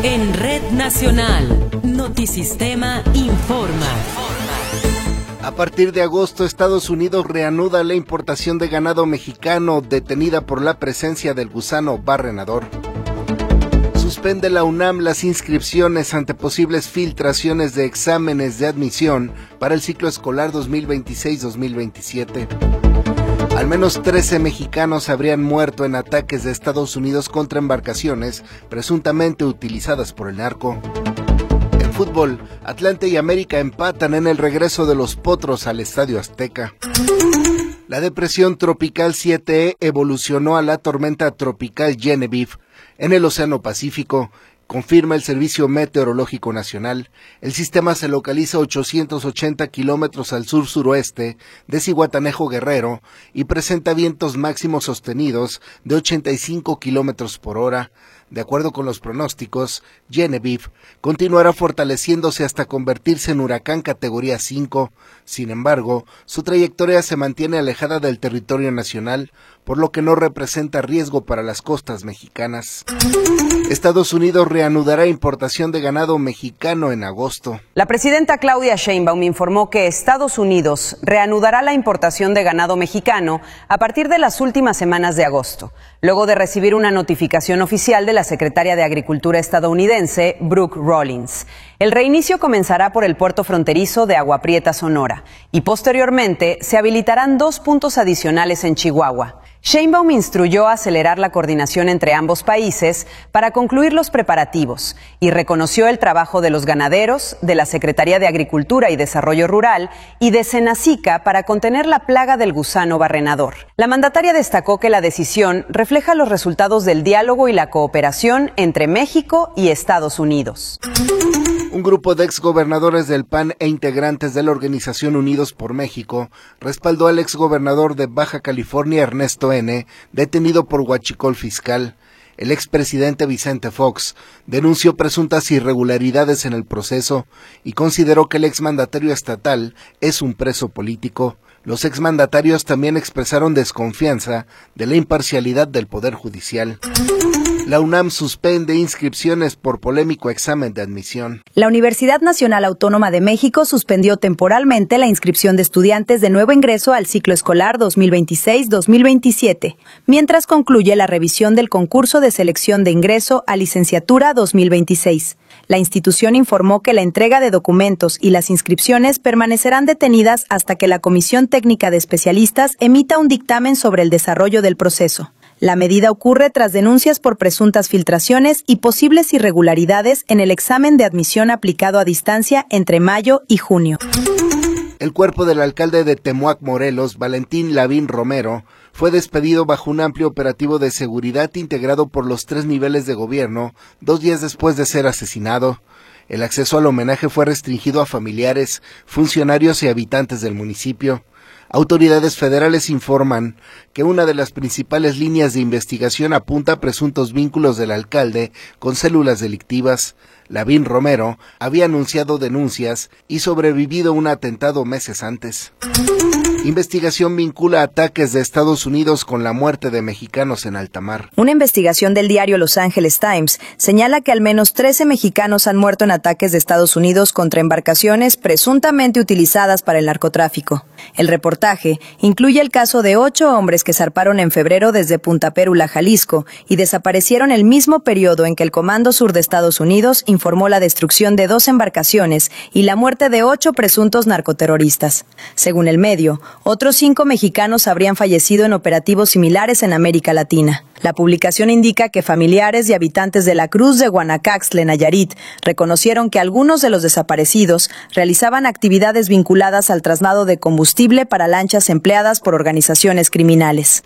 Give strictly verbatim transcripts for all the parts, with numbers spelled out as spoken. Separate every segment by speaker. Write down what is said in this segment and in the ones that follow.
Speaker 1: En Red Nacional, Notisistema informa.
Speaker 2: A partir de agosto, Estados Unidos reanuda la importación de ganado mexicano detenida por la presencia del gusano barrenador. Suspende la UNAM las inscripciones ante posibles filtraciones de exámenes de admisión para el ciclo escolar dos mil veintiséis dos mil veintisiete. Al menos trece mexicanos habrían muerto en ataques de Estados Unidos contra embarcaciones presuntamente utilizadas por el narco. En fútbol, Atlante y América empatan en el regreso de los Potros al Estadio Azteca. La depresión tropical siete E evolucionó a la tormenta tropical Genevieve en el Océano Pacífico, confirma el Servicio Meteorológico Nacional. El sistema se localiza a ochocientos ochenta kilómetros al sur-suroeste de Zihuatanejo, Guerrero, y presenta vientos máximos sostenidos de ochenta y cinco kilómetros por hora. De acuerdo con los pronósticos, Genevieve continuará fortaleciéndose hasta convertirse en huracán categoría cinco. Sin embargo, su trayectoria se mantiene alejada del territorio nacional, por lo que no representa riesgo para las costas mexicanas. Estados Unidos reanudará importación de ganado mexicano en agosto.
Speaker 3: La presidenta Claudia Sheinbaum informó que Estados Unidos reanudará la importación de ganado mexicano a partir de las últimas semanas de agosto, luego de recibir una notificación oficial de la secretaria de Agricultura estadounidense, Brooke Rollins. El reinicio comenzará por el puerto fronterizo de Agua Prieta, Sonora, y posteriormente se habilitarán dos puntos adicionales en Chihuahua. Sheinbaum instruyó acelerar la coordinación entre ambos países para concluir los preparativos y reconoció el trabajo de los ganaderos, de la Secretaría de Agricultura y Desarrollo Rural y de Senacica para contener la plaga del gusano barrenador. La mandataria destacó que la decisión refleja los resultados del diálogo y la cooperación entre México y Estados Unidos.
Speaker 2: Un grupo de exgobernadores del P A N e integrantes de la organización Unidos por México respaldó al exgobernador de Baja California, Ernesto N., detenido por huachicol fiscal. El expresidente Vicente Fox denunció presuntas irregularidades en el proceso y consideró que el exmandatario estatal es un preso político. Los exmandatarios también expresaron desconfianza de la imparcialidad del Poder Judicial. La UNAM suspende inscripciones por polémico examen de admisión.
Speaker 4: La Universidad Nacional Autónoma de México suspendió temporalmente la inscripción de estudiantes de nuevo ingreso al ciclo escolar dos mil veintiséis dos mil veintisiete, mientras concluye la revisión del concurso de selección de ingreso a licenciatura dos mil veintiséis. La institución informó que la entrega de documentos y las inscripciones permanecerán detenidas hasta que la Comisión Técnica de Especialistas emita un dictamen sobre el desarrollo del proceso. La medida ocurre tras denuncias por presuntas filtraciones y posibles irregularidades en el examen de admisión aplicado a distancia entre mayo y junio.
Speaker 2: El cuerpo del alcalde de Temuac, Morelos, Valentín Lavín Romero, fue despedido bajo un amplio operativo de seguridad integrado por los tres niveles de gobierno, dos días después de ser asesinado. El acceso al homenaje fue restringido a familiares, funcionarios y habitantes del municipio. Autoridades federales informan que una de las principales líneas de investigación apunta a presuntos vínculos del alcalde con células delictivas. Lavín Romero había anunciado denuncias y sobrevivido a un atentado meses antes. Investigación vincula ataques de Estados Unidos con la muerte de mexicanos en alta mar.
Speaker 4: Una investigación del diario Los Angeles Times señala que al menos trece mexicanos han muerto en ataques de Estados Unidos contra embarcaciones presuntamente utilizadas para el narcotráfico. El reportaje incluye el caso de ocho hombres que zarparon en febrero desde Punta Pérula, Jalisco, y desaparecieron el mismo periodo en que el Comando Sur de Estados Unidos informó la destrucción de dos embarcaciones y la muerte de ocho presuntos narcoterroristas. Según el medio, otros cinco mexicanos habrían fallecido en operativos similares en América Latina. La publicación indica que familiares y habitantes de la Cruz de Guanacaxtle, Nayarit, reconocieron que algunos de los desaparecidos realizaban actividades vinculadas al traslado de combustible para lanchas empleadas por organizaciones criminales.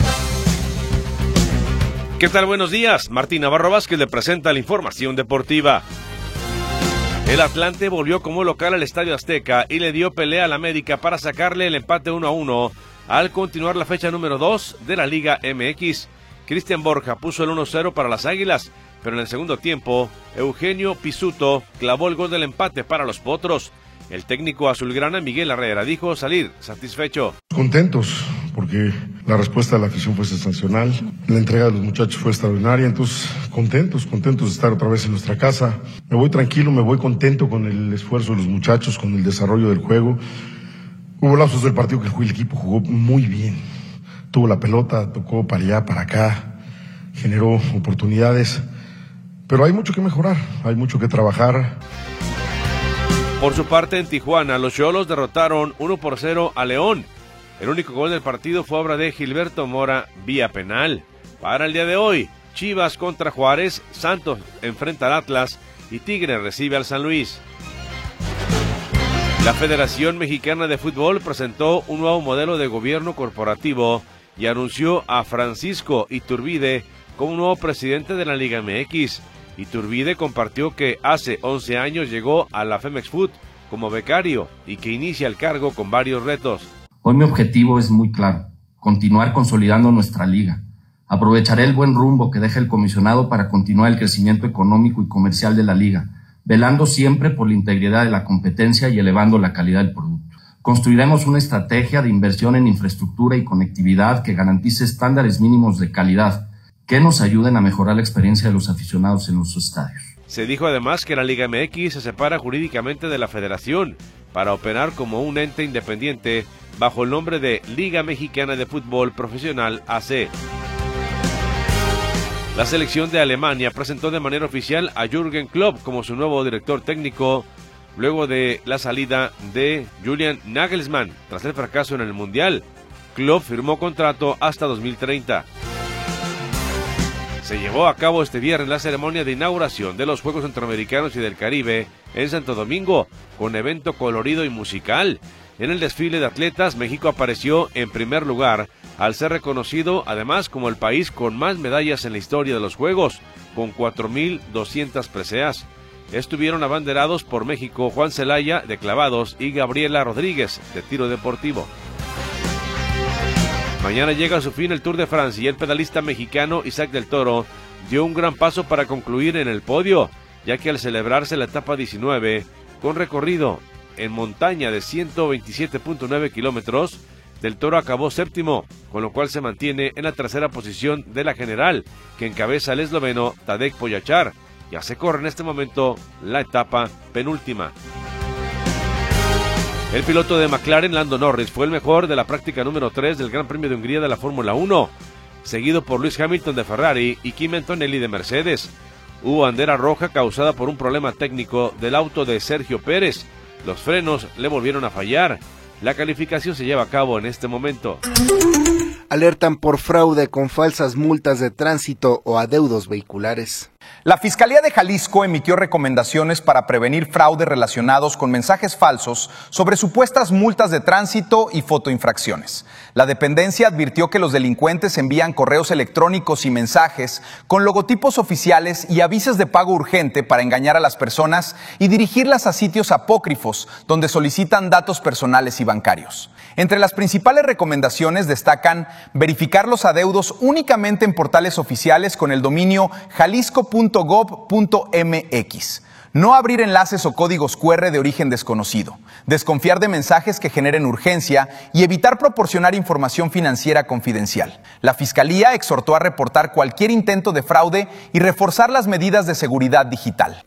Speaker 5: ¿Qué tal? Buenos días. Martín Navarro Vázquez le presenta la información deportiva. El Atlante volvió como local al Estadio Azteca y le dio pelea al América para sacarle el empate uno a uno al continuar la fecha número dos de la Liga M X. Cristian Borja puso el uno cero para las Águilas, pero en el segundo tiempo, Eugenio Pisuto clavó el gol del empate para los Potros. El técnico azulgrana Miguel Herrera dijo salir satisfecho.
Speaker 6: Contentos, porque la respuesta de la afición fue sensacional, la entrega de los muchachos fue extraordinaria, entonces contentos, contentos de estar otra vez en nuestra casa. Me voy tranquilo, me voy contento con el esfuerzo de los muchachos, con el desarrollo del juego. Hubo lapsos del partido que el equipo jugó muy bien, tuvo la pelota, tocó para allá, para acá, generó oportunidades, pero hay mucho que mejorar, hay mucho que trabajar.
Speaker 5: Por su parte, en Tijuana, los Xolos derrotaron uno por cero a León. El único gol del partido fue obra de Gilberto Mora vía penal. Para el día de hoy, Chivas contra Juárez, Santos enfrenta al Atlas y Tigre recibe al San Luis. La Federación Mexicana de Fútbol presentó un nuevo modelo de gobierno corporativo y anunció a Francisco Iturbide como nuevo presidente de la Liga M X. Iturbide compartió que hace once años llegó a la Femex Food como becario y que inicia el cargo con varios retos.
Speaker 7: Hoy mi objetivo es muy claro, continuar consolidando nuestra liga. Aprovecharé el buen rumbo que deja el comisionado para continuar el crecimiento económico y comercial de la liga, velando siempre por la integridad de la competencia y elevando la calidad del producto. Construiremos una estrategia de inversión en infraestructura y conectividad que garantice estándares mínimos de calidad, que nos ayuden a mejorar la experiencia de los aficionados en los estadios.
Speaker 5: Se dijo además que la Liga M X se separa jurídicamente de la Federación para operar como un ente independiente bajo el nombre de Liga Mexicana de Fútbol Profesional A C. La selección de Alemania presentó de manera oficial a Jürgen Klopp como su nuevo director técnico luego de la salida de Julian Nagelsmann tras el fracaso en el Mundial. Klopp firmó contrato hasta dos mil treinta. Se llevó a cabo este viernes la ceremonia de inauguración de los Juegos Centroamericanos y del Caribe en Santo Domingo, con evento colorido y musical. En el desfile de atletas, México apareció en primer lugar, al ser reconocido además como el país con más medallas en la historia de los Juegos, con cuatro mil doscientas preseas. Estuvieron abanderados por México Juan Celaya, de clavados, y Gabriela Rodríguez, de tiro deportivo. Mañana llega a su fin el Tour de Francia y el pedalista mexicano Isaac del Toro dio un gran paso para concluir en el podio, ya que al celebrarse la etapa diecinueve, con recorrido en montaña de ciento veintisiete punto nueve kilómetros, del Toro acabó séptimo, con lo cual se mantiene en la tercera posición de la general, que encabeza el esloveno Tadej Pogačar. Ya se corre en este momento la etapa penúltima. El piloto de McLaren, Lando Norris, fue el mejor de la práctica número tres del Gran Premio de Hungría de la Fórmula uno, seguido por Lewis Hamilton de Ferrari y Kimi Antonelli de Mercedes. Hubo bandera roja causada por un problema técnico del auto de Sergio Pérez. Los frenos le volvieron a fallar. La calificación se lleva a cabo en este momento.
Speaker 2: Alertan por fraude con falsas multas de tránsito o adeudos vehiculares.
Speaker 8: La Fiscalía de Jalisco emitió recomendaciones para prevenir fraudes relacionados con mensajes falsos sobre supuestas multas de tránsito y fotoinfracciones. La dependencia advirtió que los delincuentes envían correos electrónicos y mensajes con logotipos oficiales y avisos de pago urgente para engañar a las personas y dirigirlas a sitios apócrifos donde solicitan datos personales y bancarios. Entre las principales recomendaciones destacan verificar los adeudos únicamente en portales oficiales con el dominio jalisco punto gob punto mx, no abrir enlaces o códigos cu erre de origen desconocido, desconfiar de mensajes que generen urgencia y evitar proporcionar información financiera confidencial. La Fiscalía exhortó a reportar cualquier intento de fraude y reforzar las medidas de seguridad digital.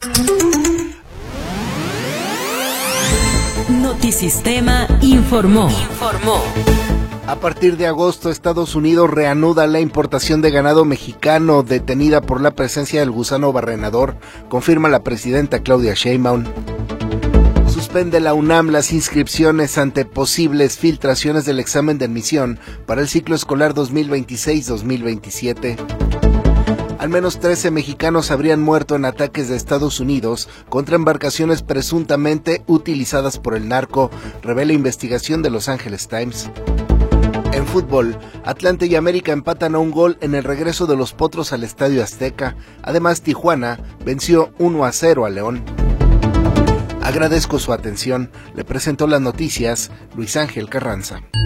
Speaker 1: Notisistema informó. Informó.
Speaker 2: A partir de agosto, Estados Unidos reanuda la importación de ganado mexicano detenida por la presencia del gusano barrenador, confirma la presidenta Claudia Sheinbaum. Suspende la UNAM las inscripciones ante posibles filtraciones del examen de admisión para el ciclo escolar dos mil veintiséis dos mil veintisiete. Al menos trece mexicanos habrían muerto en ataques de Estados Unidos contra embarcaciones presuntamente utilizadas por el narco, revela investigación de Los Angeles Times. En fútbol, Atlante y América empatan a un gol en el regreso de los Potros al Estadio Azteca. Además, Tijuana venció uno a cero a León. Agradezco su atención. Le presento las noticias Luis Ángel Carranza.